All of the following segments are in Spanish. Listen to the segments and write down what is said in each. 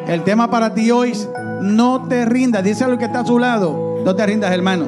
El tema para ti hoy es: no te rindas. Dice a lo que está a su lado: no te rindas, hermano.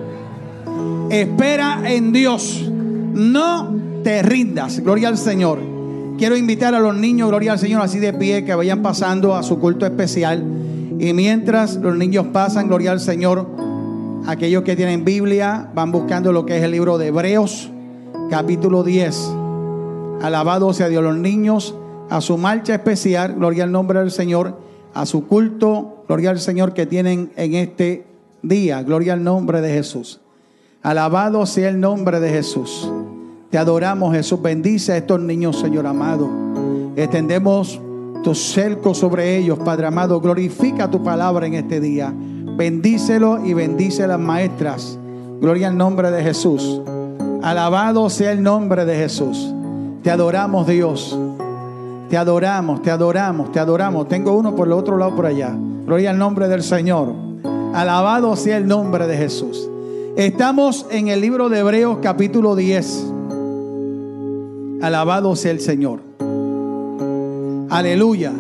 Espera en Dios. No te rindas. Gloria al Señor. Quiero invitar a los niños, gloria al Señor, así de pie, que vayan pasando a su culto especial. Y mientras los niños pasan, gloria al Señor, aquellos que tienen Biblia van buscando lo que es el libro de Hebreos, capítulo 10. Alabado sea Dios. Los niños a su marcha especial, gloria al nombre del Señor, a su culto, gloria al Señor, que tienen en este día. Gloria al nombre de Jesús. Alabado sea el nombre de Jesús. Te adoramos, Jesús. Bendice a estos niños, Señor amado. Extendemos tu cerco sobre ellos, Padre amado. Glorifica tu palabra en este día. Bendícelo y bendice a las maestras. Gloria al nombre de Jesús. Alabado sea el nombre de Jesús. Te adoramos, Dios. Te adoramos, te adoramos, te adoramos. Tengo uno por el otro lado por allá. Gloria al nombre del Señor. Alabado sea el nombre de Jesús. Estamos en el libro de Hebreos capítulo 10. Alabado sea el Señor. Aleluya.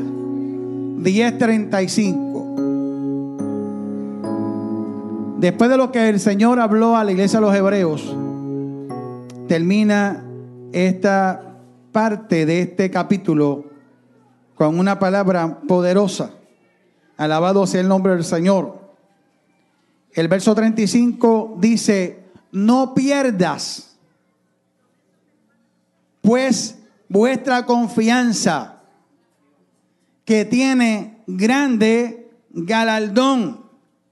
10:35. Después de lo que el Señor habló a la iglesia de los Hebreos, termina esta parte de este capítulo con una palabra poderosa. Alabado sea el nombre del Señor. El verso 35 dice: no pierdas pues vuestra confianza, que tiene grande galardón,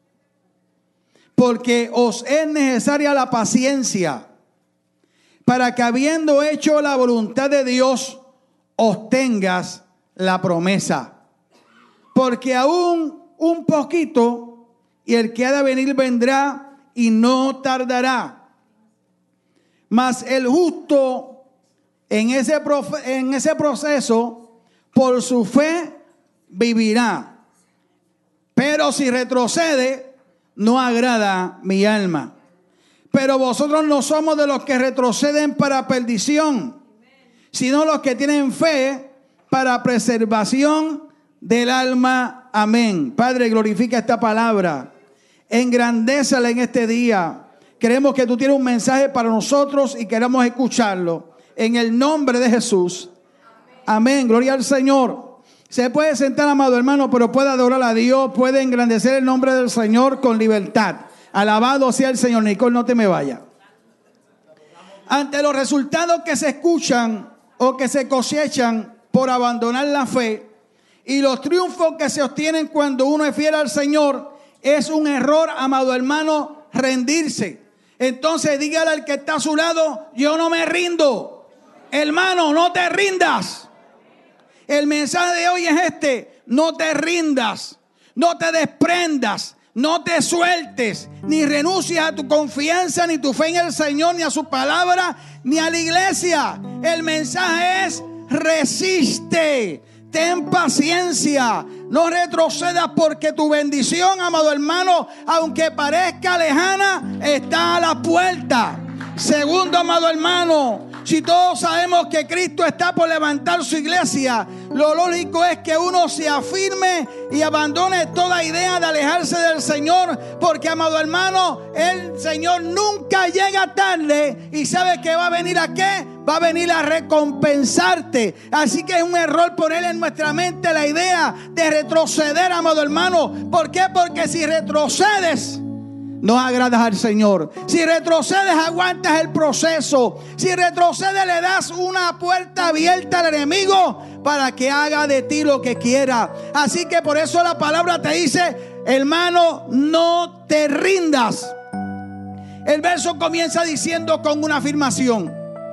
porque os es necesaria la paciencia, para que habiendo hecho la voluntad de Dios, obtengas la promesa. Porque aún un poquito, y el que ha de venir vendrá, y no tardará. Mas el justo en ese proceso, por su fe vivirá. Pero si retrocede, no agrada mi alma. Pero vosotros no somos de los que retroceden para perdición, sino los que tienen fe para preservación del alma. Amén. Padre, glorifica esta palabra. Engrandécela en este día. Creemos que tú tienes un mensaje para nosotros y queremos escucharlo. En el nombre de Jesús. Amén. Gloria al Señor. Se puede sentar, amado hermano, pero puede adorar a Dios, puede engrandecer el nombre del Señor con libertad. Alabado sea el Señor. Nicole, no te me vayas. Ante los resultados que se escuchan o que se cosechan por abandonar la fe, y los triunfos que se obtienen cuando uno es fiel al Señor, es un error, amado hermano, rendirse. Entonces dígale al que está a su lado: yo no me rindo. Hermano, no te rindas. El mensaje de hoy es este: no te rindas, no te desprendas, no te sueltes, ni renuncies a tu confianza, ni tu fe en el Señor, ni a su palabra, ni a la iglesia. El mensaje es: resiste, ten paciencia, no retrocedas, porque tu bendición, amado hermano, aunque parezca lejana, está a la puerta. Segundo, amado hermano, si todos sabemos que Cristo está por levantar su iglesia, lo lógico es que uno se afirme y abandone toda idea de alejarse del Señor, porque, amado hermano, el Señor nunca llega tarde. Y sabe que va a venir ¿a qué? Va a venir a recompensarte. Así que es un error poner en nuestra mente la idea de retroceder, amado hermano. ¿Por qué? Porque si retrocedes, no agradas al Señor. Si retrocedes, aguantas el proceso. Si retrocedes, le das una puerta abierta al enemigo para que haga de ti lo que quiera. Así que por eso la palabra te dice: hermano, no te rindas. El verso comienza diciendo con una afirmación: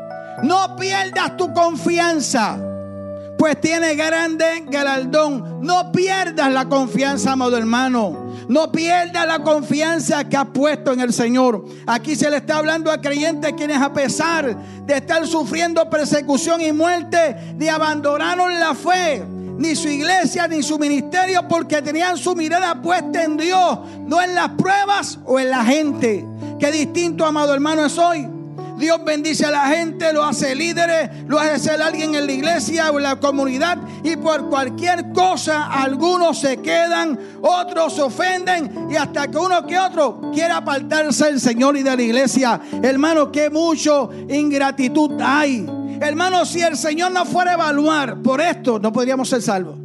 no pierdas tu confianza, pues tiene grande galardón. No pierdas la confianza, amado hermano. No pierdas la confianza que has puesto en el Señor. Aquí se le está hablando a creyentes quienes, a pesar de estar sufriendo persecución y muerte, ni abandonaron la fe, ni su iglesia, ni su ministerio, porque tenían su mirada puesta en Dios, no en las pruebas o en la gente. Qué distinto, amado hermano, es hoy. Dios bendice a la gente, lo hace líderes, lo hace ser alguien en la iglesia o en la comunidad, y por cualquier cosa algunos se quedan, otros se ofenden, y hasta que uno que otro quiera apartarse del Señor y de la iglesia. Hermano, que mucho ingratitud hay. Hermano, si el Señor no fuera a evaluar por esto, no podríamos ser salvos.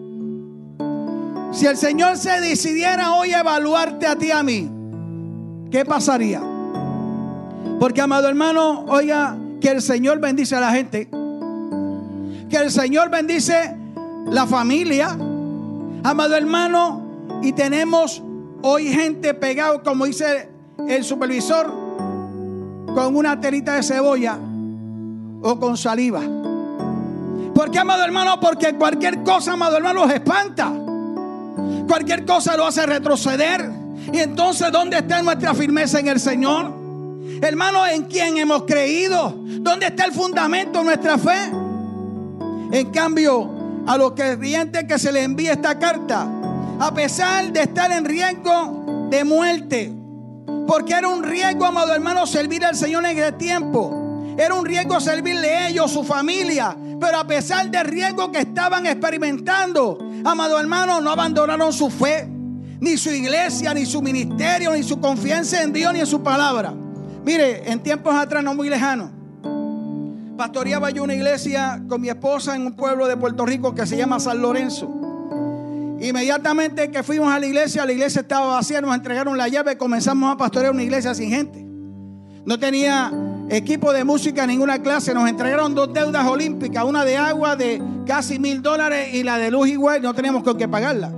Si el Señor se decidiera hoy a evaluarte a ti y a mí, ¿qué pasaría? Porque, amado hermano, oiga, que el Señor bendice a la gente, que el Señor bendice la familia, amado hermano, y tenemos hoy gente pegado, como dice el supervisor, con una telita de cebolla o con saliva. ¿Por qué, amado hermano? Porque cualquier cosa, amado hermano, los espanta. Cualquier cosa lo hace retroceder. Y entonces, ¿dónde está nuestra firmeza en el Señor? Hermano, ¿en quién hemos creído? ¿Dónde está el fundamento de nuestra fe? En cambio, a los creyentes que se les envía esta carta, a pesar de estar en riesgo de muerte, porque era un riesgo, amado hermano, servir al Señor en ese tiempo. Era un riesgo servirle a ellos, su familia. Pero a pesar del riesgo que estaban experimentando, amado hermano, no abandonaron su fe, ni su iglesia, ni su ministerio, ni su confianza en Dios, ni en su palabra. Mire, en tiempos atrás, no muy lejanos, pastoreaba yo una iglesia con mi esposa en un pueblo de Puerto Rico que se llama San Lorenzo. Inmediatamente que fuimos a la iglesia estaba vacía, nos entregaron la llave, comenzamos a pastorear una iglesia sin gente. No tenía equipo de música, ninguna clase. Nos entregaron 2 deudas olímpicas, una de agua de casi $1,000 y la de luz igual, no teníamos con qué pagarla.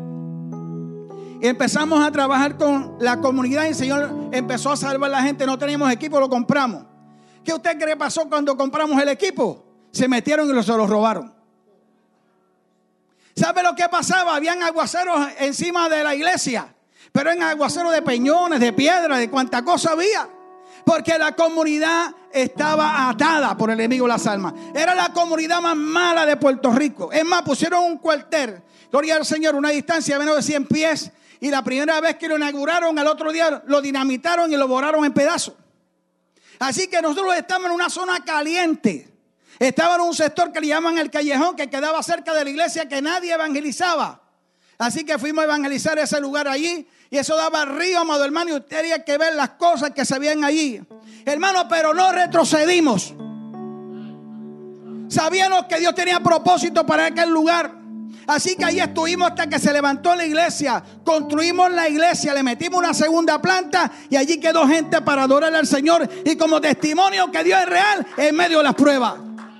Y empezamos a trabajar con la comunidad y el Señor empezó a salvar a la gente. No teníamos equipo, lo compramos. ¿Qué usted cree pasó cuando compramos el equipo? Se metieron y se los robaron. ¿Sabe lo que pasaba? Habían aguaceros encima de la iglesia, pero en aguaceros de peñones, de piedra, de cuánta cosa había. Porque la comunidad estaba atada por el enemigo de las almas. Era la comunidad más mala de Puerto Rico. Es más, pusieron un cuartel, gloria al Señor, una distancia de menos de 100 pies. Y la primera vez que lo inauguraron, al otro día lo dinamitaron y lo volaron en pedazos. Así que nosotros estábamos en una zona caliente. Estaba en un sector que le llaman el Callejón, que quedaba cerca de la iglesia, que nadie evangelizaba. Así que fuimos a evangelizar ese lugar allí. Y eso daba río, amado hermano, y usted tenía que ver las cosas que se veían allí. Hermano, pero no retrocedimos. Sabíamos que Dios tenía propósito para aquel lugar. Así que ahí estuvimos hasta que se levantó la iglesia. Construimos la iglesia, le metimos una segunda planta y allí quedó gente para adorar al Señor y como testimonio que Dios es real en medio de las pruebas.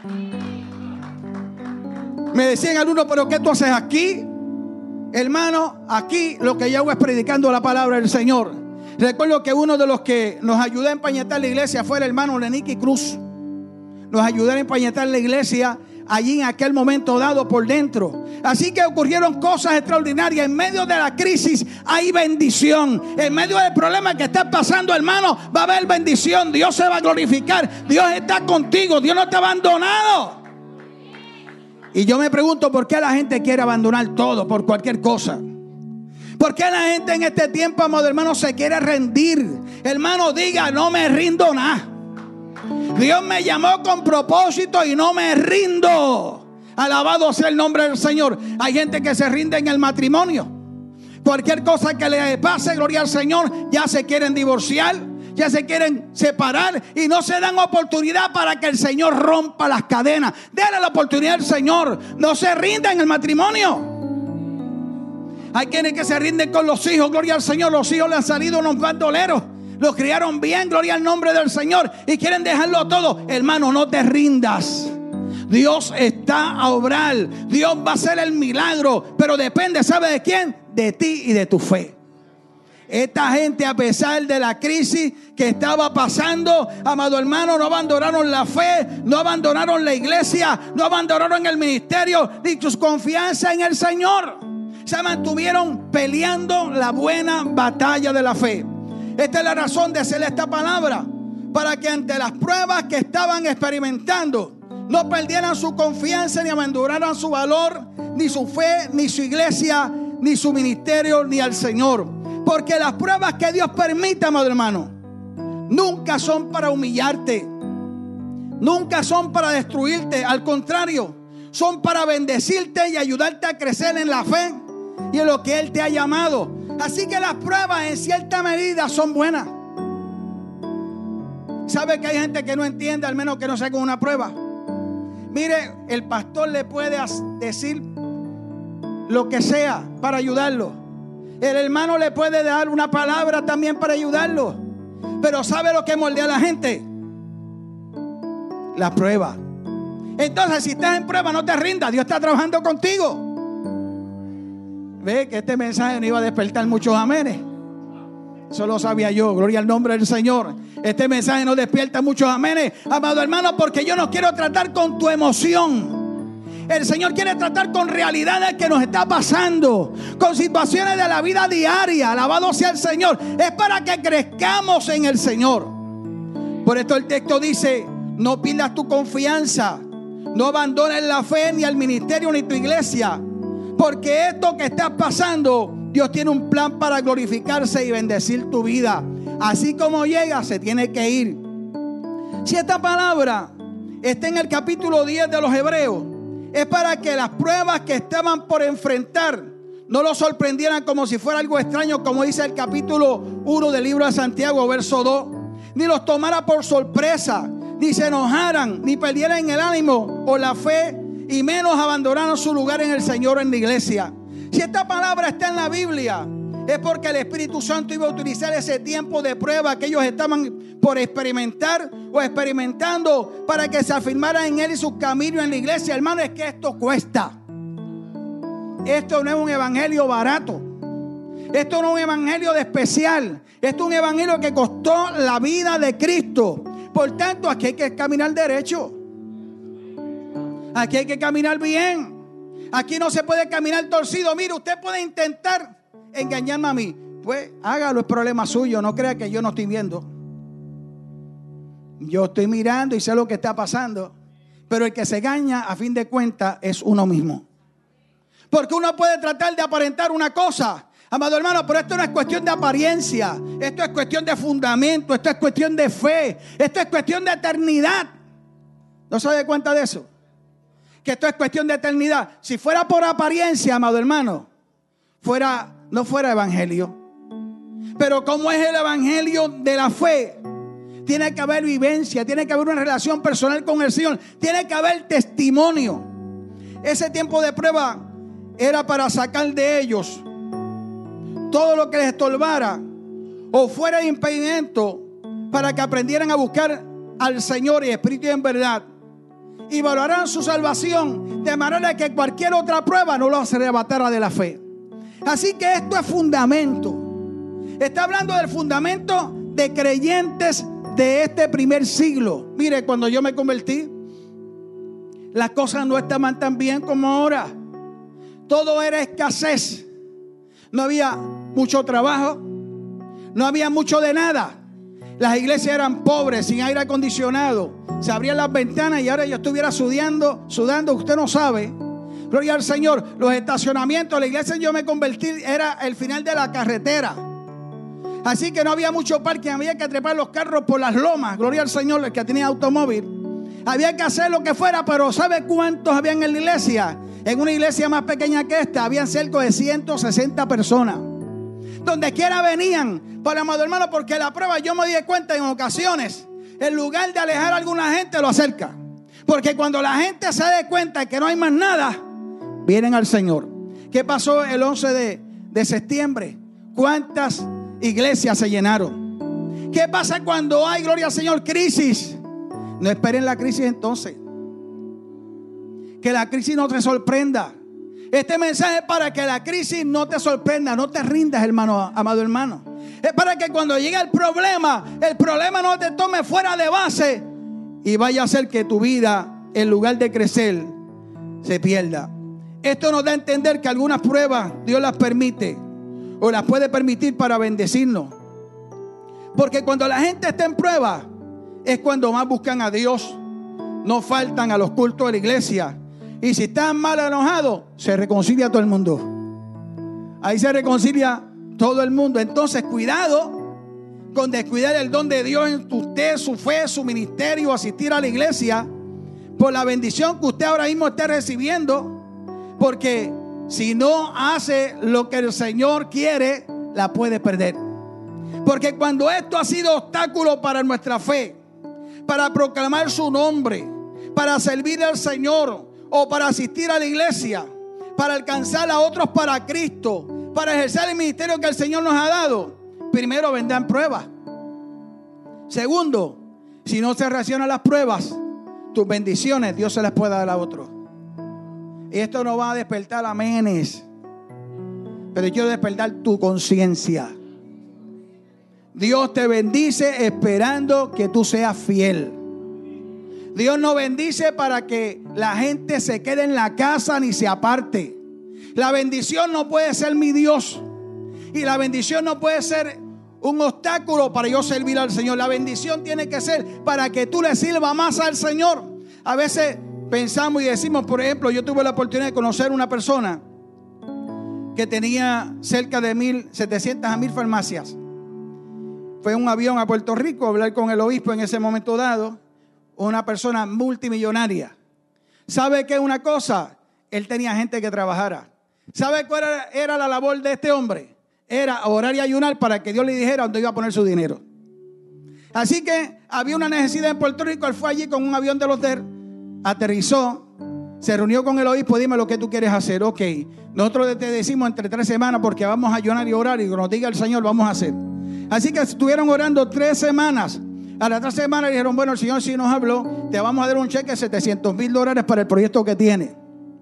Me decían algunos, ¿pero qué tú haces aquí? Hermano, aquí lo que yo hago es predicando la palabra del Señor. Recuerdo que uno de los que nos ayudó a empañetar la iglesia fue el hermano Lenicky Cruz. Nos ayudó a empañetar la iglesia allí en aquel momento dado por dentro. Así que ocurrieron cosas extraordinarias. En medio de la crisis hay bendición. En medio del problema que está pasando, hermano, va a haber bendición. Dios se va a glorificar. Dios está contigo. Dios no te ha abandonado. Y yo me pregunto por qué la gente quiere abandonar todo por cualquier cosa. ¿Por qué la gente en este tiempo, amado hermano, se quiere rendir? Hermano, diga, no me rindo nada. Dios me llamó con propósito y no me rindo. Alabado sea el nombre del Señor. Hay gente que se rinde en el matrimonio. Cualquier cosa que le pase, gloria al Señor, ya se quieren divorciar, ya se quieren separar y no se dan oportunidad para que el Señor rompa las cadenas. Dale la oportunidad al Señor. No se rinda en el matrimonio. Hay quienes que se rinden con los hijos, gloria al Señor. Los hijos le han salido unos bandoleros. Los criaron bien, gloria al nombre del Señor, y quieren dejarlo todo. Hermano, no te rindas. Dios está a obrar. Dios va a hacer el milagro, pero depende, ¿sabe de quién? De ti y de tu fe. Esta gente, a pesar de la crisis que estaba pasando, amado hermano, no abandonaron la fe, no abandonaron la iglesia, no abandonaron el ministerio, ni su confianza en el Señor. Se mantuvieron peleando la buena batalla de la fe. Esta es la razón de hacer esta palabra, para que ante las pruebas que estaban experimentando, no perdieran su confianza, ni abandonaran su valor, ni su fe, ni su iglesia, ni su ministerio, ni al Señor. Porque las pruebas que Dios permite, amado hermano, nunca son para humillarte. nunca son para destruirte, al contrario, son para bendecirte y ayudarte a crecer en la fe y en lo que Él te ha llamado. Así que las pruebas en cierta medida son buenas. ¿Sabe que hay gente que no entiende, al menos que no sea con una prueba? Mire, el pastor le puede decir lo que sea para ayudarlo. El hermano le puede dar una palabra también para ayudarlo. Pero ¿sabe lo que moldea a la gente? La prueba. Entonces, si estás en prueba, no te rindas. Dios está trabajando contigo. Ve que este mensaje no iba a despertar muchos amenes. Eso lo sabía yo. Gloria al nombre del Señor. Este mensaje no despierta muchos amenes, amado hermano, porque yo no quiero tratar con tu emoción. El Señor quiere tratar con realidades que nos está pasando, con situaciones de la vida diaria. Alabado sea el Señor. Es para que crezcamos en el Señor. Por esto el texto dice: no pierdas tu confianza, no abandones la fe, ni al ministerio, ni tu iglesia, porque esto que está pasando, Dios tiene un plan para glorificarse y bendecir tu vida. Así como llega, se tiene que ir. Si esta palabra está en el capítulo 10 de los Hebreos, es para que las pruebas que estaban por enfrentar no los sorprendieran como si fuera algo extraño, como dice el capítulo 1 del libro de Santiago, verso 2. Ni los tomara por sorpresa, ni se enojaran, ni perdieran el ánimo o la fe, y menos abandonaron su lugar en el Señor, en la iglesia. Si esta palabra está en la Biblia, es porque el Espíritu Santo iba a utilizar ese tiempo de prueba que ellos estaban por experimentar o experimentando, para que se afirmaran en Él y sus caminos en la iglesia. Hermano, es que esto cuesta. Esto no es un evangelio barato. Esto no es un evangelio de especial. Esto es un evangelio que costó la vida de Cristo. Por tanto, aquí hay que caminar derecho. Aquí hay que caminar bien. Aquí no se puede caminar torcido. Mire, usted puede intentar engañarme a mí. Pues hágalo, es problema suyo. No crea que yo no estoy viendo. Yo estoy mirando y sé lo que está pasando. Pero el que se engaña, a fin de cuentas, es uno mismo. Porque uno puede tratar de aparentar una cosa, amado hermano, pero esto no es cuestión de apariencia. Esto es cuestión de fundamento. Esto es cuestión de fe. Esto es cuestión de eternidad. ¿No se da cuenta de eso? Que esto es cuestión de eternidad. Si fuera por apariencia, amado hermano, no fuera evangelio. Pero como es el evangelio de la fe, tiene que haber vivencia, tiene que haber una relación personal con el Señor, tiene que haber testimonio. Ese tiempo de prueba era para sacar de ellos todo lo que les estorbara o fuera de impedimento, para que aprendieran a buscar al Señor y espíritu y en verdad, y valoraran su salvación, de manera que cualquier otra prueba no los arrebatara de la fe. Así que esto es fundamento. Está hablando del fundamento de creyentes de este primer siglo. Mire, cuando yo me convertí, las cosas no estaban tan bien como ahora. Todo era escasez. No había mucho trabajo, no había mucho de nada. Las iglesias eran pobres, sin aire acondicionado. Se abrían las ventanas y ahora yo estuviera sudando, usted no sabe. Gloria al Señor. Los estacionamientos, la iglesia yo me convertí, era el final de la carretera. Así que no había mucho parque, había que trepar los carros por las lomas. Gloria al Señor, el que tenía automóvil. Había que hacer lo que fuera, pero ¿sabe cuántos habían en la iglesia? En una iglesia más pequeña que esta, habían cerca de 160 personas. Donde quiera venían, para amado hermano, porque la prueba yo me di cuenta en ocasiones, en lugar de alejar a alguna gente, lo acerca. Porque cuando la gente se dé cuenta de que no hay más nada, vienen al Señor. ¿Qué pasó el 11 de septiembre? ¿Cuántas iglesias se llenaron? ¿Qué pasa cuando hay, gloria al Señor, crisis? No esperen la crisis entonces. Que la crisis no te sorprenda. Este mensaje es para que la crisis no te sorprenda. No te rindas, hermano, amado hermano. Es para que cuando llegue el problema no te tome fuera de base y vaya a hacer que tu vida, en lugar de crecer, se pierda. Esto nos da a entender que algunas pruebas Dios las permite o las puede permitir para bendecirnos. Porque cuando la gente está en prueba es cuando más buscan a Dios. No faltan a los cultos de la iglesia. Y si están mal enojados, se reconcilia todo el mundo. Ahí se reconcilia todo el mundo. Entonces, cuidado con descuidar el don de Dios en usted, su fe, su ministerio, asistir a la iglesia, por la bendición que usted ahora mismo está recibiendo, porque si no hace lo que el Señor quiere, la puede perder. Porque cuando esto ha sido obstáculo para nuestra fe, para proclamar su nombre, para servir al Señor o para asistir a la iglesia, para alcanzar a otros para Cristo, para ejercer el ministerio que el Señor nos ha dado, primero vendrán pruebas. Segundo, si no se reaccionan a las pruebas, tus bendiciones Dios se las puede dar a otros. Y esto no va a despertar amenes, pero quiero despertar tu conciencia. Dios te bendice esperando que tú seas fiel. Dios no bendice para que la gente se quede en la casa ni se aparte. La bendición no puede ser mi Dios. Y la bendición no puede ser un obstáculo para yo servir al Señor. La bendición tiene que ser para que tú le sirvas más al Señor. A veces pensamos y decimos, por ejemplo, yo tuve la oportunidad de conocer una persona que tenía cerca de 1,700 a 1,000 farmacias. Fue en un avión a Puerto Rico a hablar con el obispo en ese momento dado. Una persona multimillonaria. ¿Sabe qué es una cosa? Él tenía gente que trabajara. ¿Sabe cuál era la labor de este hombre? Era orar y ayunar para que Dios le dijera dónde iba a poner su dinero. Así que había una necesidad en Puerto Rico. Él fue allí con un avión de los DER, aterrizó, se reunió con el obispo. Dime lo que tú quieres hacer. Ok, nosotros te decimos entre 3 semanas porque vamos a ayunar y orar, y cuando nos diga el Señor vamos a hacer. Así que estuvieron orando 3 semanas. A las 3 semanas dijeron, bueno, el Señor sí nos habló, te vamos a dar un cheque de $700,000 para el proyecto que tiene.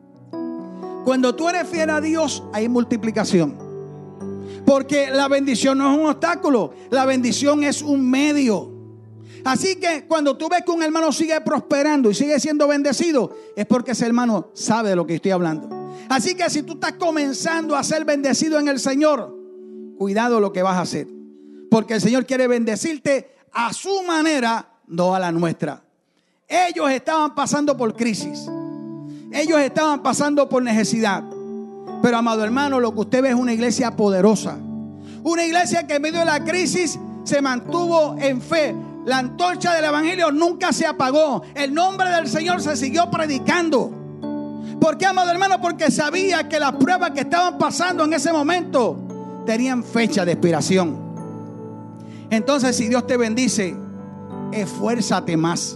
Cuando tú eres fiel a Dios, hay multiplicación. Porque la bendición no es un obstáculo, la bendición es un medio. Así que cuando tú ves que un hermano sigue prosperando y sigue siendo bendecido, es porque ese hermano sabe de lo que estoy hablando. Así que si tú estás comenzando a ser bendecido en el Señor, cuidado lo que vas a hacer. Porque el Señor quiere bendecirte a su manera, no a la nuestra. Ellos estaban pasando por crisis. Ellos estaban pasando por necesidad. Pero, amado hermano, lo que usted ve es una iglesia poderosa. Una iglesia que en medio de la crisis se mantuvo en fe. La antorcha del evangelio nunca se apagó. El nombre del Señor se siguió predicando. ¿Por qué, amado hermano? Porque sabía que las pruebas que estaban pasando en ese momento tenían fecha de expiración. Entonces, si Dios te bendice, esfuérzate más.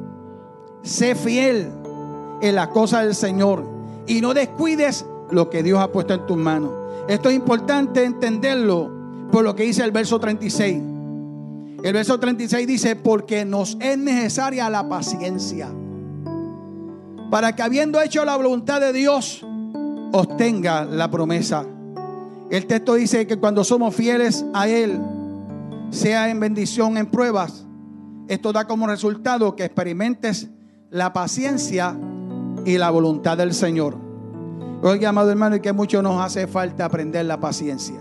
Sé fiel en las cosas del Señor y no descuides lo que Dios ha puesto en tus manos. Esto es importante entenderlo por lo que dice el verso 36. El verso 36 dice, porque nos es necesaria la paciencia, para que habiendo hecho la voluntad de Dios, obtenga la promesa. El texto dice que cuando somos fieles a Él, sea en bendición, en pruebas, esto da como resultado que experimentes la paciencia y la voluntad del Señor. Oiga, amado hermano, y que mucho nos hace falta aprender la paciencia.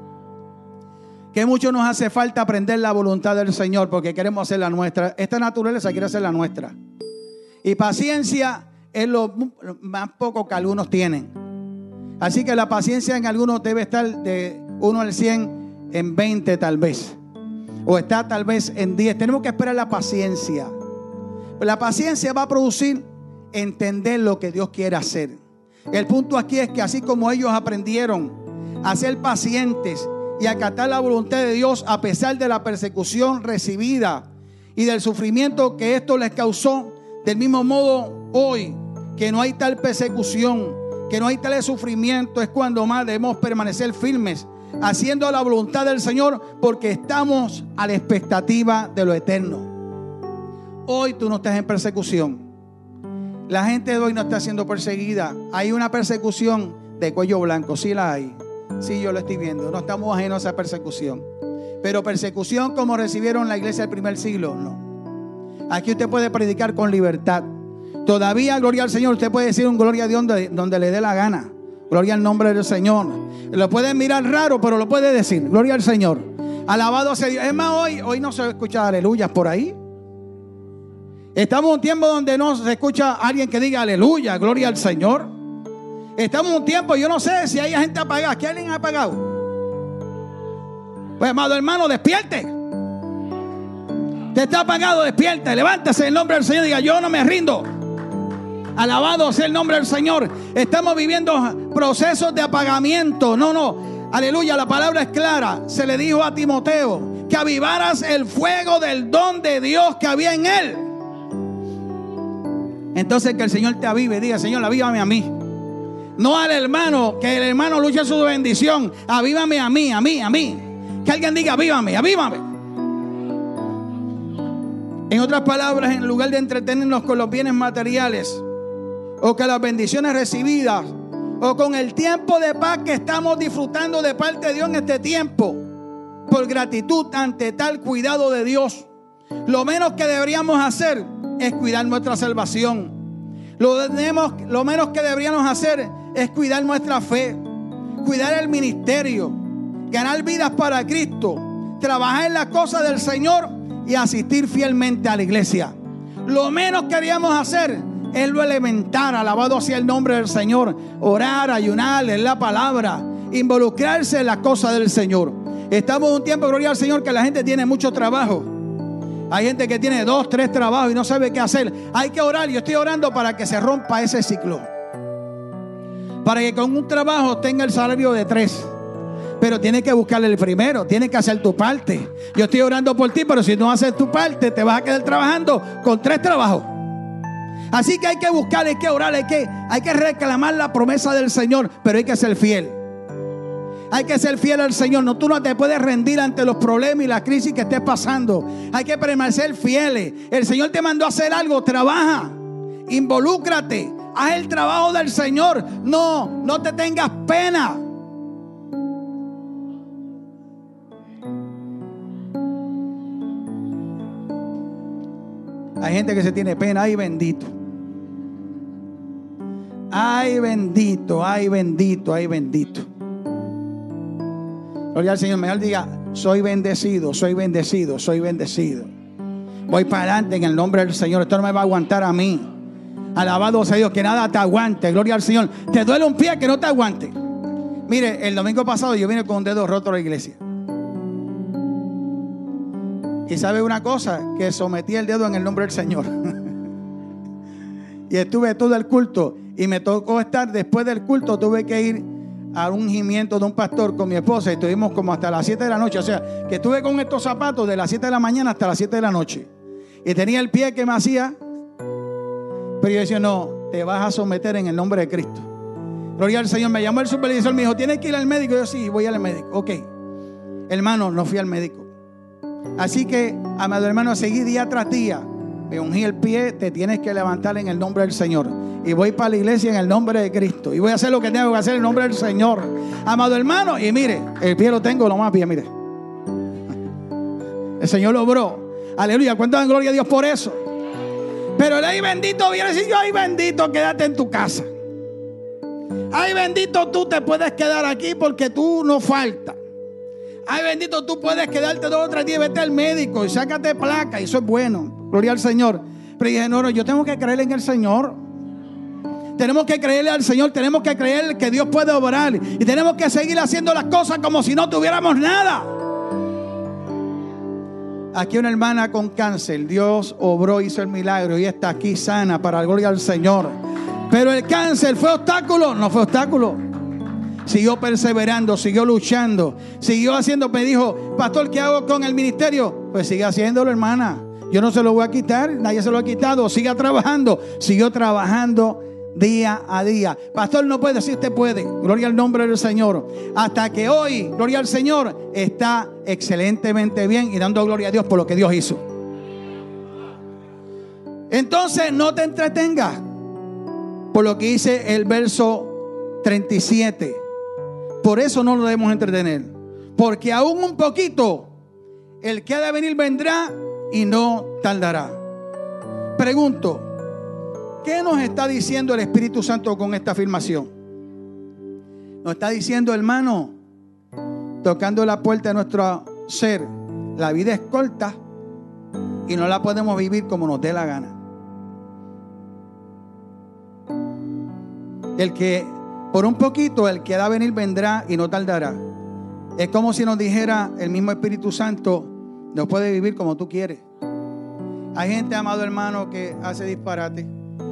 Que mucho nos hace falta aprender la voluntad del Señor, porque queremos hacer la nuestra. Esta naturaleza quiere hacer la nuestra. Y paciencia es lo más poco que algunos tienen. Así que la paciencia en algunos debe estar de 1 al 100 en 20 tal vez. O está tal vez en 10. Tenemos que esperar la paciencia. La paciencia va a producir entender lo que Dios quiere hacer. El punto aquí es que así como ellos aprendieron a ser pacientes y acatar la voluntad de Dios a pesar de la persecución recibida y del sufrimiento que esto les causó, del mismo modo hoy que no hay tal persecución, que no hay tal sufrimiento, es cuando más debemos permanecer firmes haciendo la voluntad del Señor, porque estamos a la expectativa de lo eterno. Hoy tú no estás en persecución. La gente de hoy no está siendo perseguida. Hay una persecución de cuello blanco, sí la hay. Sí, yo lo estoy viendo. No estamos ajenos a esa persecución. Pero persecución como recibieron la iglesia del primer siglo, no. Aquí usted puede predicar con libertad. Todavía, gloria al Señor, usted puede decir un gloria a Dios donde le dé la gana. Gloria al nombre del Señor. Lo pueden mirar raro, pero lo puede decir. Gloria al Señor. Alabado sea Dios. Es más, hoy no se escucha aleluyas por ahí. Estamos en un tiempo donde no se escucha a alguien que diga aleluya, gloria al Señor. Estamos en un tiempo, yo no sé si hay gente apagada. ¿Qué alguien ha apagado? Pues, amado hermano, despierte. Usted está apagado, despierta, levántese en el nombre del Señor y diga: yo no me rindo. Alabado sea el nombre del Señor. Estamos viviendo procesos de apagamiento. No. Aleluya, la palabra es clara. Se le dijo a Timoteo que avivaras el fuego del don de Dios que había en él. Entonces que el Señor te avive. Diga: Señor, avívame a mí. No al hermano, que el hermano luche su bendición. Avívame a mí. Que alguien diga: avívame. En otras palabras, en lugar de entretenernos con los bienes materiales o con las bendiciones recibidas o con el tiempo de paz que estamos disfrutando de parte de Dios en este tiempo, por gratitud ante tal cuidado de Dios, lo menos que deberíamos hacer es cuidar nuestra salvación. Lo menos que deberíamos hacer es cuidar nuestra fe, cuidar el ministerio, ganar vidas para Cristo, trabajar en las cosas del Señor y asistir fielmente a la iglesia. Lo menos que deberíamos hacer es lo elemental. Alabado sea el nombre del Señor. Orar, ayunar, leer la palabra, involucrarse en las cosas del Señor. Estamos en un tiempo, gloria al Señor, que la gente tiene mucho trabajo. Hay gente que tiene 2, 3 trabajos y no sabe qué hacer. Hay que orar. Yo estoy orando para que se rompa ese ciclo, para que con un trabajo tenga el salario de 3. Pero tienes que buscarle el primero. Tienes que hacer tu parte. Yo estoy orando por ti, pero si no haces tu parte, te vas a quedar trabajando con 3 trabajos. Así que hay que buscar, hay que orar, hay que reclamar la promesa del Señor. Pero hay que ser fiel. Hay que ser fiel al Señor. No, tú no te puedes rendir ante los problemas y la crisis que estés pasando. Hay que permanecer fieles. El Señor te mandó a hacer algo. Trabaja. Involúcrate. Haz el trabajo del Señor. No te tengas pena. Hay gente que se tiene pena. Ay, bendito. Ay, bendito, ay, bendito, ay, bendito. Gloria al Señor. Mejor diga: soy bendecido, soy bendecido, soy bendecido. Voy para adelante en el nombre del Señor. Esto no me va a aguantar a mí. Alabado sea Dios. Que nada te aguante. Gloria al Señor. Te duele un pie, que no te aguante. Mire, el domingo pasado yo vine con un dedo roto a la iglesia. Y sabe una cosa, que sometí el dedo en el nombre del Señor. Y estuve todo el culto. Y me tocó estar después del culto. Tuve que ir a un ungimiento de un pastor con mi esposa. Y estuvimos como hasta las 7 de la noche. O sea, que estuve con estos zapatos de las 7 de la mañana hasta las 7 de la noche. Y tenía el pie que me hacía. Pero yo decía: no, te vas a someter en el nombre de Cristo. Gloria al Señor. Me llamó el supervisor, me dijo: ¿tienes que ir al médico? Yo: sí, voy al médico. Ok. Hermano, no fui al médico. Así que, amado hermano, seguí día tras día. Me ungí el pie. Te tienes que levantar en el nombre del Señor. Y voy para la iglesia en el nombre de Cristo. Y voy a hacer lo que tengo que hacer en el nombre del Señor. Amado hermano, y mire, el pie lo tengo lo más bien, mire. El Señor lo obró. Aleluya, cuánta gloria a Dios por eso. Pero el ay bendito viene a decir: yo, ay bendito, quédate en tu casa. Ay bendito, tú te puedes quedar aquí porque tú no faltas. Ay bendito, tú puedes quedarte 2 o 3 días, vete al médico y sácate placa. Y eso es bueno, gloria al Señor. Pero dije: no, yo tengo que creer en el Señor. Tenemos que creerle al Señor. Tenemos que creer que Dios puede obrar. Y tenemos que seguir haciendo las cosas como si no tuviéramos nada. Aquí una hermana con cáncer. Dios obró, hizo el milagro y está aquí sana para la gloria al Señor. Pero el cáncer fue obstáculo. No fue obstáculo. Siguió perseverando, siguió luchando, siguió haciendo. Me dijo: pastor, ¿qué hago con el ministerio? Pues sigue haciéndolo, hermana. Yo no se lo voy a quitar, nadie se lo ha quitado. Siga trabajando. Siguió trabajando día a día. Pastor, no puede. Sí, usted puede. Gloria al nombre del Señor. Hasta que hoy, gloria al Señor, está excelentemente bien y dando gloria a Dios por lo que Dios hizo. Entonces, no te entretengas por lo que dice el verso 37. Por eso no nos debemos entretener, porque aún un poquito el que ha de venir vendrá y no tardará. Pregunto: ¿qué nos está diciendo el Espíritu Santo con esta afirmación? Nos está diciendo, hermano, tocando la puerta de nuestro ser: la vida es corta y no la podemos vivir como nos dé la gana. El que por un poquito, el que ha de venir vendrá y no tardará. Es como si nos dijera el mismo Espíritu Santo: no puedes vivir como tú quieres. Hay gente, amado hermano, que hace disparate.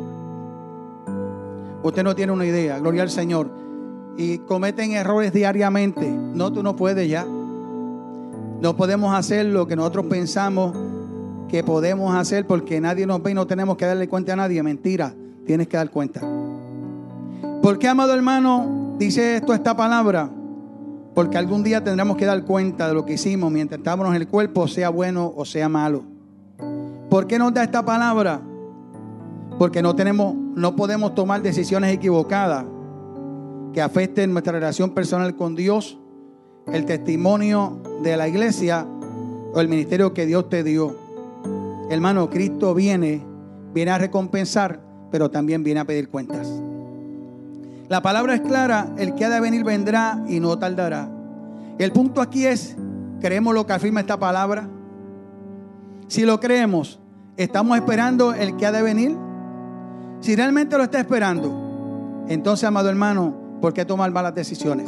Usted no tiene una idea, gloria al Señor. Y cometen errores diariamente. No, tú no puedes ya. No podemos hacer lo que nosotros pensamos que podemos hacer porque nadie nos ve y no tenemos que darle cuenta a nadie. Mentira, tienes que dar cuenta. ¿Por qué, amado hermano, dice esto esta palabra? Porque algún día tendremos que dar cuenta de lo que hicimos mientras estábamos en el cuerpo, sea bueno o sea malo. ¿Por qué nos da esta palabra? Porque no podemos tomar decisiones equivocadas que afecten nuestra relación personal con Dios, el testimonio de la iglesia o el ministerio que Dios te dio. Hermano, Cristo viene a recompensar, pero también viene a pedir cuentas. La palabra es clara: el que ha de venir vendrá y no tardará. El punto aquí es: ¿creemos lo que afirma esta palabra? Si lo creemos, ¿estamos esperando el que ha de venir? Si realmente lo está esperando, entonces, amado hermano, ¿por qué tomar malas decisiones?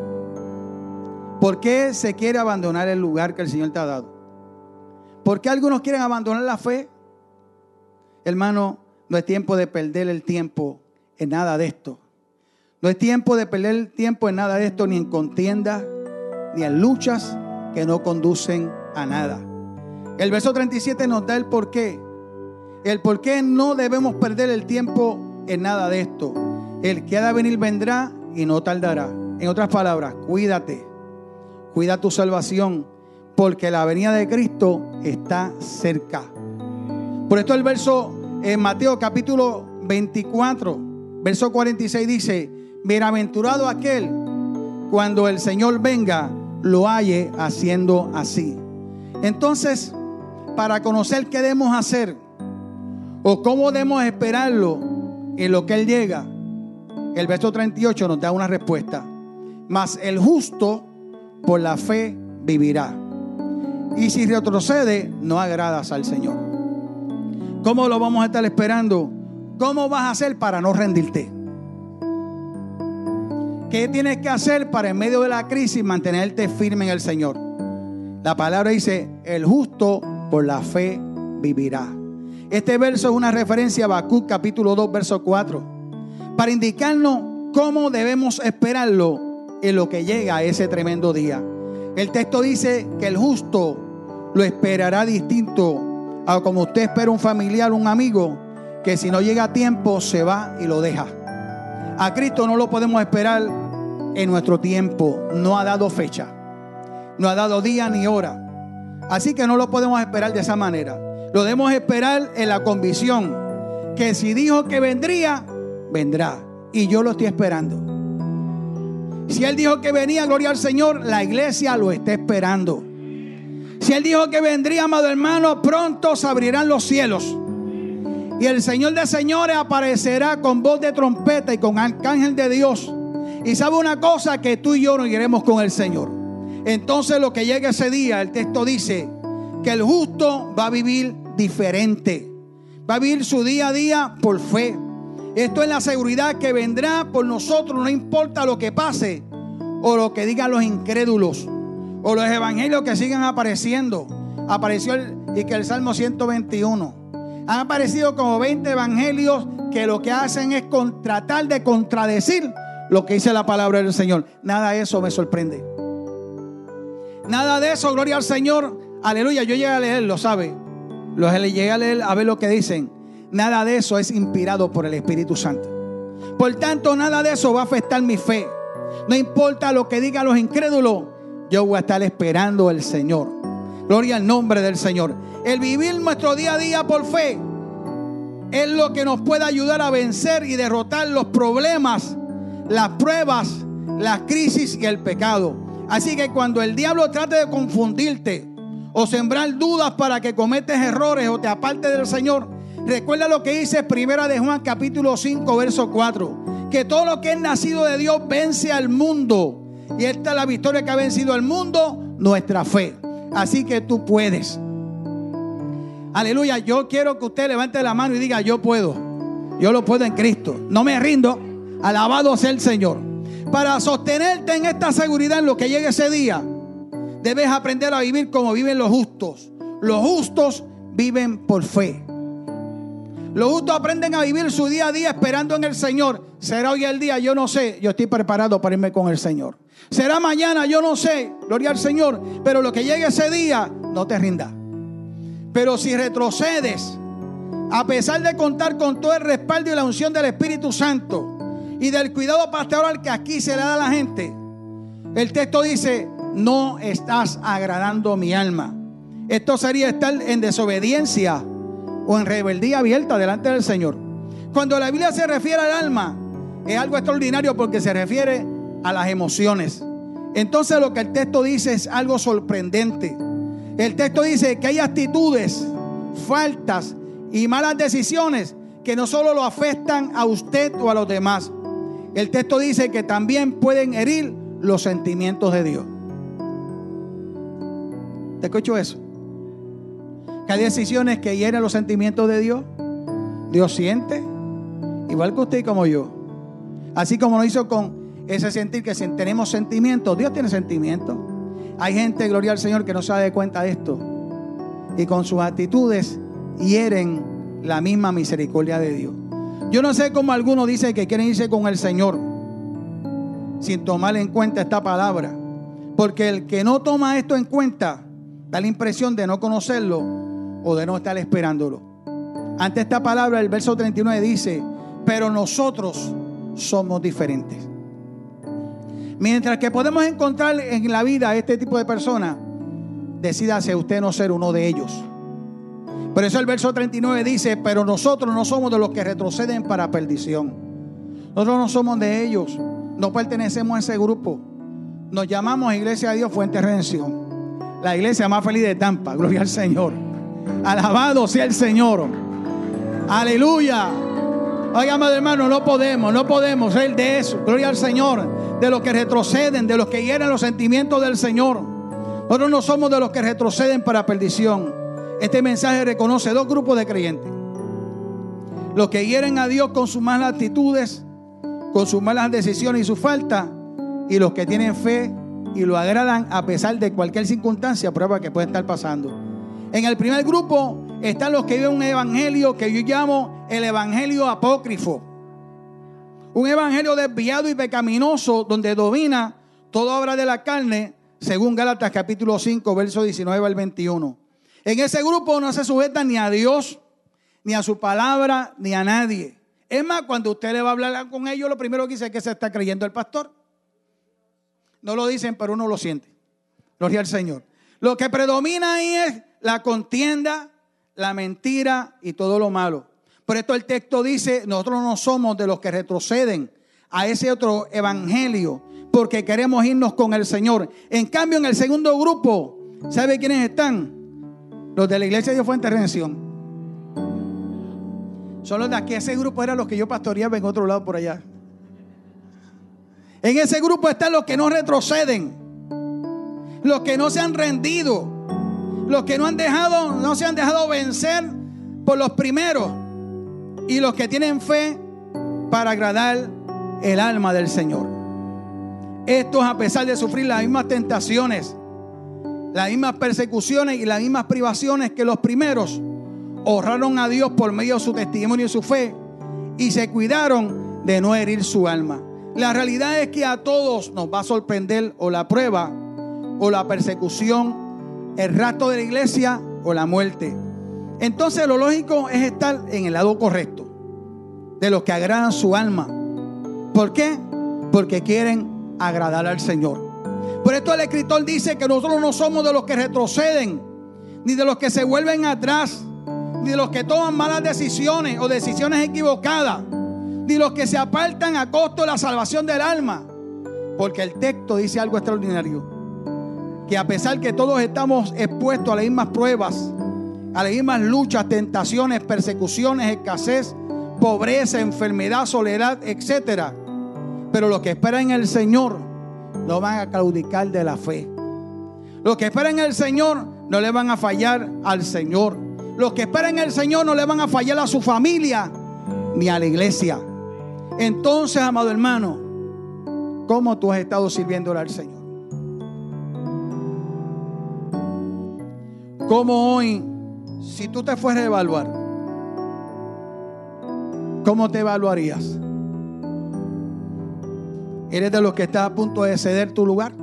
¿Por qué se quiere abandonar el lugar que el Señor te ha dado? ¿Por qué algunos quieren abandonar la fe? Hermano, no es tiempo de perder el tiempo en nada de esto. No es tiempo de perder el tiempo en nada de esto, ni en contiendas, ni en luchas que no conducen a nada. El verso 37 nos da el por qué. El por qué no debemos perder el tiempo en nada de esto. El que ha de venir vendrá y no tardará. En otras palabras, cuídate. Cuida tu salvación, porque la venida de Cristo está cerca. Por esto el verso en Mateo capítulo 24, verso 46 dice: bienaventurado aquel cuando el Señor venga lo halle haciendo así. Entonces, para conocer qué debemos hacer o cómo debemos esperarlo en lo que Él llega, el verso 38 nos da una respuesta: mas el justo por la fe vivirá, y si retrocede no agradas al Señor. ¿Cómo lo vamos a estar esperando? ¿Cómo vas a hacer para no rendirte? ¿Qué tienes que hacer para en medio de la crisis mantenerte firme en el Señor? La palabra dice: el justo por la fe vivirá. Este verso es una referencia a Habacuc capítulo 2 verso 4, para indicarnos cómo debemos esperarlo en lo que llega a ese tremendo día. El texto dice que el justo lo esperará distinto a como usted espera un familiar, un amigo, que si no llega a tiempo se va y lo deja. A Cristo no lo podemos esperar en nuestro tiempo. No ha dado fecha, no ha dado día ni hora, así que no lo podemos esperar de esa manera. Lo debemos esperar en la convicción que si dijo que vendría, vendrá, y yo lo estoy esperando. Si Él dijo que venía, gloria al Señor, la iglesia lo está esperando. Si Él dijo que vendría, amado hermano, pronto se abrirán los cielos y el Señor de señores aparecerá con voz de trompeta y con arcángel de Dios. Y sabe una cosa, que tú y yo nos iremos con el Señor. Entonces, lo que llegue ese día, el texto dice que el justo va a vivir diferente, va a vivir su día a día por fe. Esto es la seguridad que vendrá por nosotros, no importa lo que pase o lo que digan los incrédulos o los evangelios que sigan apareciendo. Apareció y que el Salmo 121. Han aparecido como 20 evangelios que lo que hacen es tratar de contradecir lo que dice la palabra del Señor. Nada de eso me sorprende. Nada de eso, gloria al Señor. Aleluya, yo llegué a leerlo, ¿sabe? Llegué a leer a ver lo que dicen. Nada de eso es inspirado por el Espíritu Santo. Por tanto, nada de eso va a afectar mi fe. No importa lo que digan los incrédulos, yo voy a estar esperando al Señor. Gloria al nombre del Señor. El vivir nuestro día a día por fe es lo que nos puede ayudar a vencer y derrotar los problemas, las pruebas, las crisis y el pecado. Así que cuando el diablo trate de confundirte o sembrar dudas para que cometes errores o te apartes del Señor, recuerda lo que dice Primera de Juan capítulo 5 verso 4, que todo lo que es nacido de Dios vence al mundo, y esta es la victoria que ha vencido al mundo, nuestra fe. Así que tú puedes. Aleluya. Yo quiero que usted levante la mano y diga: yo puedo, yo lo puedo en Cristo, no me rindo. Alabado sea el Señor. Para sostenerte en esta seguridad en lo que llegue ese día, debes aprender a vivir como viven los justos. Los justos viven por fe. Los justos aprenden a vivir su día a día esperando en el Señor. ¿Será hoy el día? Yo no sé. Yo estoy preparado para irme con el Señor. ¿Será mañana? Yo no sé. Gloria al Señor. Pero lo que llegue ese día, no te rindas. Pero si retrocedes, a pesar de contar con todo el respaldo y la unción del Espíritu Santo y del cuidado pastoral que aquí se le da a la gente, el texto dice: no estás agradando mi alma. Esto sería estar en desobediencia o en rebeldía abierta delante del Señor. Cuando la Biblia se refiere al alma, es algo extraordinario porque se refiere a las emociones. Entonces lo que el texto dice es algo sorprendente. El texto dice que hay actitudes, faltas y malas decisiones que no solo lo afectan a usted o a los demás. El texto dice que también pueden herir los sentimientos de Dios. ¿Te escucho eso? Que hay decisiones que hieren los sentimientos de Dios. Dios siente igual que usted y como yo. Así como lo hizo con ese sentir, que si tenemos sentimientos, Dios tiene sentimientos. Hay gente, gloria al Señor, que no se da cuenta de esto y con sus actitudes hieren la misma misericordia de Dios. Yo no sé cómo algunos dicen que quieren irse con el Señor sin tomar en cuenta esta palabra, porque el que no toma esto en cuenta da la impresión de no conocerlo o de no estar esperándolo. Ante esta palabra, el verso 39 dice: pero nosotros somos diferentes. Mientras que podemos encontrar en la vida a este tipo de personas, decídase usted no ser uno de ellos. Por eso el verso 39 dice: pero nosotros no somos de los que retroceden para perdición. Nosotros no somos de ellos, no pertenecemos a ese grupo. Nos llamamos Iglesia de Dios Fuente de Redención, la iglesia más feliz de Tampa. Gloria al Señor. Alabado sea el Señor. Aleluya. Oiga, amado hermano, no podemos ser de eso. Gloria al Señor. De los que retroceden, de los que hieren los sentimientos del Señor. Nosotros no somos de los que retroceden para perdición. Este mensaje reconoce dos grupos de creyentes: los que hieren a Dios con sus malas actitudes, con sus malas decisiones y su falta, y los que tienen fe y lo agradan a pesar de cualquier circunstancia, prueba que puede estar pasando. En el primer grupo están los que viven un evangelio que yo llamo el evangelio apócrifo. Un evangelio desviado y pecaminoso donde domina toda obra de la carne, según Gálatas capítulo 5, verso 19 al 21. En ese grupo no se sujeta ni a Dios, ni a su palabra, ni a nadie. Es más, cuando usted le va a hablar con ellos, lo primero que dice es que se está creyendo el pastor. No lo dicen, pero uno lo siente. Gloria al Señor. Lo que predomina ahí es la contienda, la mentira y todo lo malo. Por esto el texto dice: nosotros no somos de los que retroceden a ese otro evangelio porque queremos irnos con el Señor. En cambio, en el segundo grupo, ¿sabe quiénes están? Los de la Iglesia de Dios Fuente de Redención. Son los de aquí. Ese grupo era los que yo pastoreaba en otro lado por allá. En ese grupo están los que no retroceden, los que no se han rendido, los que no se han dejado vencer por los primeros, y los que tienen fe para agradar el alma del Señor. Estos, a pesar de sufrir las mismas tentaciones, las mismas persecuciones y las mismas privaciones que los primeros, honraron a Dios por medio de su testimonio y su fe, y se cuidaron de no herir su alma. La realidad es que a todos nos va a sorprender o la prueba o la persecución, el rapto de la iglesia o la muerte. Entonces lo lógico es estar en el lado correcto de los que agradan su alma. ¿Por qué? Porque quieren agradar al Señor. Por esto el escritor dice que nosotros no somos de los que retroceden, ni de los que se vuelven atrás, ni de los que toman malas decisiones o decisiones equivocadas, ni los que se apartan a costo de la salvación del alma. Porque el texto dice algo extraordinario: que a pesar que todos estamos expuestos a las mismas pruebas, a las mismas luchas, tentaciones, persecuciones, escasez, pobreza, enfermedad, soledad, etcétera, pero los que esperan en el Señor no van a claudicar de la fe. Los que esperan en el Señor no le van a fallar al Señor. Los que esperan en el Señor no le van a fallar a su familia ni a la iglesia. Entonces, amado hermano, ¿cómo tú has estado sirviéndole al Señor? ¿Cómo hoy Si tú te fueras a evaluar, ¿cómo te evaluarías? ¿Eres de los que está a punto de ceder tu lugar?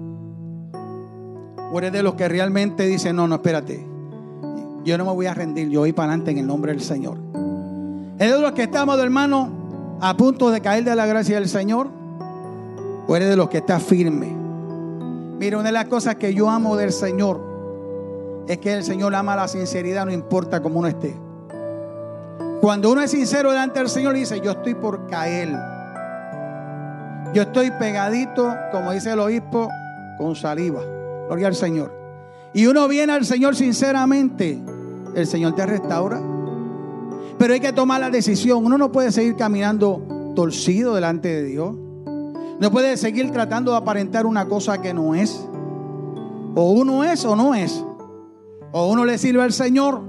¿O eres de los que realmente dicen, no, espérate, yo no me voy a rendir, yo voy para adelante en el nombre del Señor? ¿Eres de los que está, amado hermano, a punto de caer de la gracia del Señor? ¿O eres de los que está firme? Mira, una de las cosas que yo amo del Señor es que el Señor ama la sinceridad, no importa cómo uno esté. Cuando uno es sincero delante del Señor, dice, yo estoy por caer, yo estoy pegadito, como dice el obispo, con saliva. Gloria al Señor. Y uno viene al Señor sinceramente, el Señor te restaura. Pero hay que tomar la decisión. Uno no puede seguir caminando torcido delante de Dios. No puede seguir tratando de aparentar una cosa que no es. O uno es o no es. O uno le sirve al Señor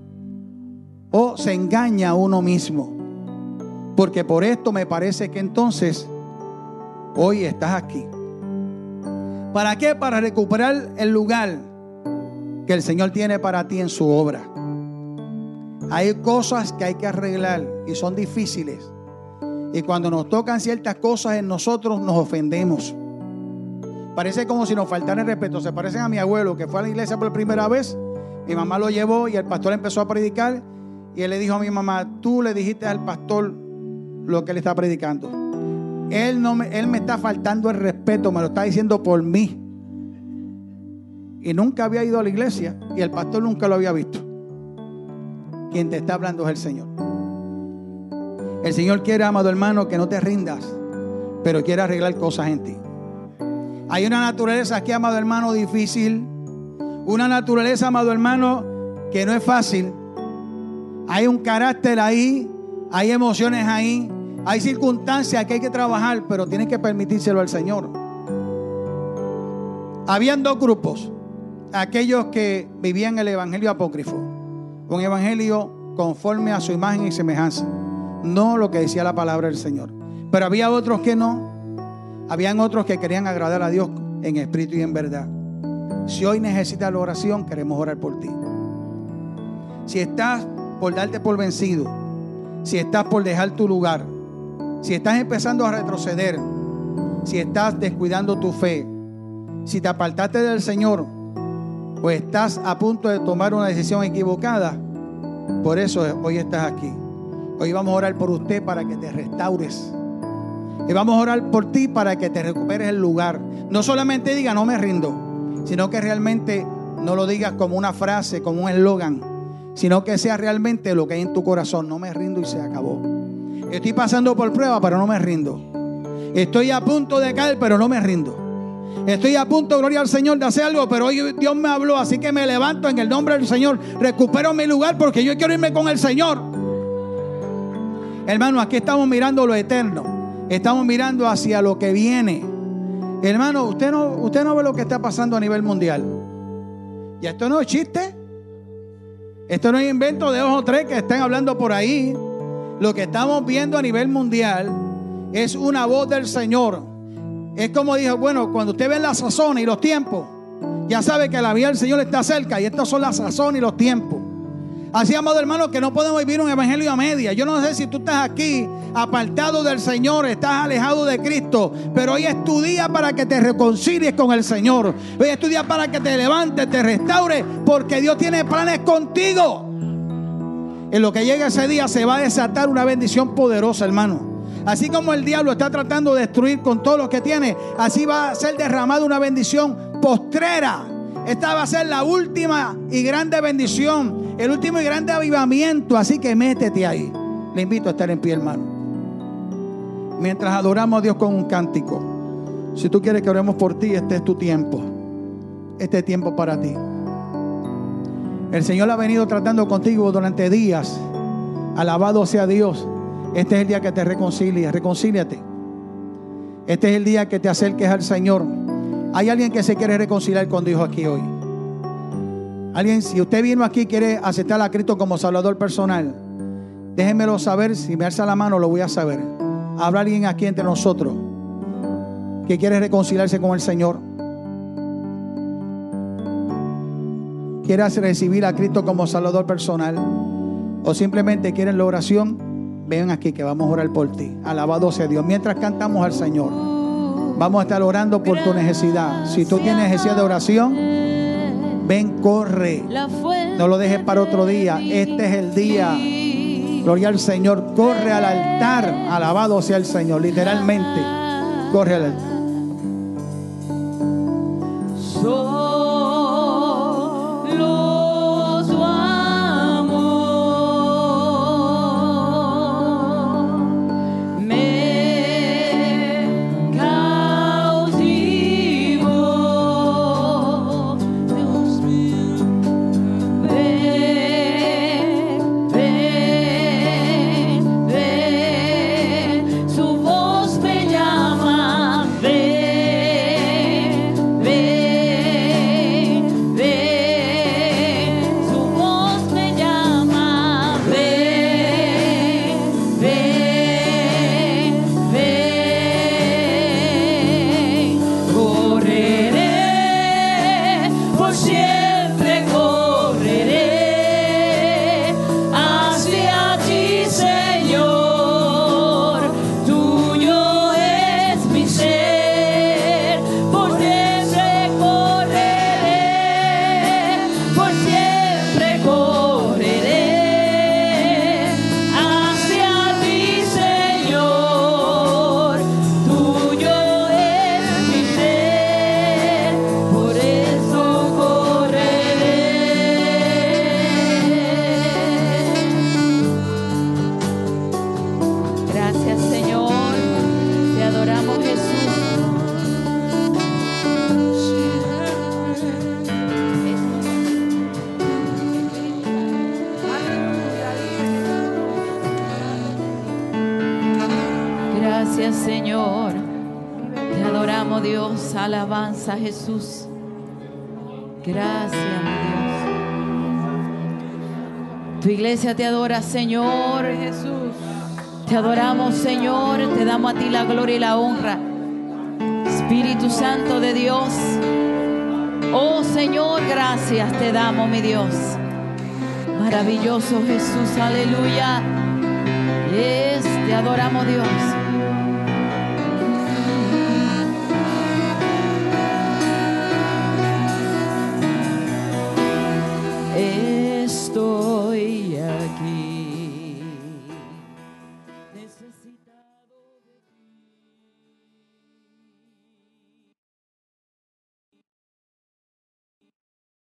o se engaña a uno mismo. Porque por esto me parece que entonces hoy estás aquí. ¿Para qué? Para recuperar el lugar que el Señor tiene para ti en su obra. Hay cosas que hay que arreglar y son difíciles. Y cuando nos tocan ciertas cosas en nosotros nos ofendemos. Parece como si nos faltara el respeto. Se parecen a mi abuelo que fue a la iglesia por primera vez. Mi mamá lo llevó y el pastor empezó a predicar. Y él le dijo a mi mamá, tú le dijiste al pastor lo que él está predicando. Él me está faltando el respeto, me lo está diciendo por mí. Y nunca había ido a la iglesia y el pastor nunca lo había visto. Quien te está hablando es el Señor. El Señor quiere, amado hermano, que no te rindas, pero quiere arreglar cosas en ti. Hay una naturaleza aquí, amado hermano, difícil. Una naturaleza, amado hermano, que no es fácil. Hay un carácter ahí, hay emociones ahí. Hay circunstancias que hay que trabajar, pero tienes que permitírselo al Señor. Habían dos grupos. Aquellos que vivían el evangelio apócrifo, un evangelio conforme a su imagen y semejanza, no lo que decía la palabra del Señor. Pero había otros que no. Habían otros que querían agradar a Dios en espíritu y en verdad. Si hoy necesitas la oración, queremos orar por ti. Si estás por darte por vencido, si estás por dejar tu lugar, si estás empezando a retroceder, si estás descuidando tu fe, si te apartaste del Señor o estás a punto de tomar una decisión equivocada, por eso hoy estás aquí. Hoy vamos a orar por usted para que te restaures. Y vamos a orar por ti para que te recuperes el lugar. No solamente diga no me rindo, sino que realmente no lo digas como una frase, como un eslogan, sino que sea realmente lo que hay en tu corazón. No me rindo y se acabó. Estoy pasando por prueba, pero no me rindo. Estoy a punto de caer, pero no me rindo. Estoy a punto, gloria al Señor, de hacer algo, pero hoy Dios me habló, así que me levanto en el nombre del Señor. Recupero mi lugar porque yo quiero irme con el Señor. Hermano, aquí estamos mirando lo eterno. Estamos mirando hacia lo que viene. Hermano, usted no ve lo que está pasando a nivel mundial. Y esto no es chiste. Esto no es invento de 2 o 3 que están hablando por ahí. Lo que estamos viendo a nivel mundial es una voz del Señor. Es como dijo, bueno, cuando usted ve las sazones y los tiempos, ya sabe que la vida del Señor está cerca. Y estas son las sazones y los tiempos. Así, amado hermano, que no podemos vivir un evangelio a media. Yo no sé si tú estás aquí apartado del Señor, estás alejado de Cristo, pero hoy es tu día para que te reconcilies con el Señor. Hoy es tu día para que te levantes, te restaures, porque Dios tiene planes contigo. En lo que llega ese día se va a desatar una bendición poderosa, hermano. Así como el diablo está tratando de destruir con todo lo que tiene, así va a ser derramada una bendición postrera. Esta va a ser la última y grande bendición, el último y grande avivamiento. Así que métete ahí. Le invito a estar en pie, hermano. Mientras adoramos a Dios con un cántico, si tú quieres que oremos por ti, este es tu tiempo. Este tiempo para ti. El Señor ha venido tratando contigo durante días. Alabado sea Dios. Este es el día que te reconcilies. Reconcíliate. Este es el día que te acerques al Señor. Hay alguien que se quiere reconciliar con Dios aquí hoy. Alguien, si usted vino aquí y quiere aceptar a Cristo como Salvador personal, déjenmelo saber. Si me alza la mano, lo voy a saber. ¿Habrá alguien aquí entre nosotros que quiere reconciliarse con el Señor? quieras recibir a Cristo como Salvador personal o simplemente quieren la oración, ven aquí que vamos a orar por ti. Alabado sea Dios. Mientras cantamos al Señor, vamos a estar orando por tu necesidad. Si tú tienes necesidad de oración, ven, corre. No lo dejes para otro día. Este es el día. Gloria al Señor. Corre al altar. Alabado sea el Señor. Literalmente, corre al altar. Gracias, Señor. Te adoramos, Dios. Alabanza, Jesús. Gracias, mi Dios. Tu iglesia te adora, Señor. Jesús. Te adoramos, Señor. Te damos a ti la gloria y la honra. Espíritu Santo de Dios. Oh, Señor, gracias te damos, mi Dios. Maravilloso Jesús, aleluya. Te adoramos, Dios. Estoy aquí.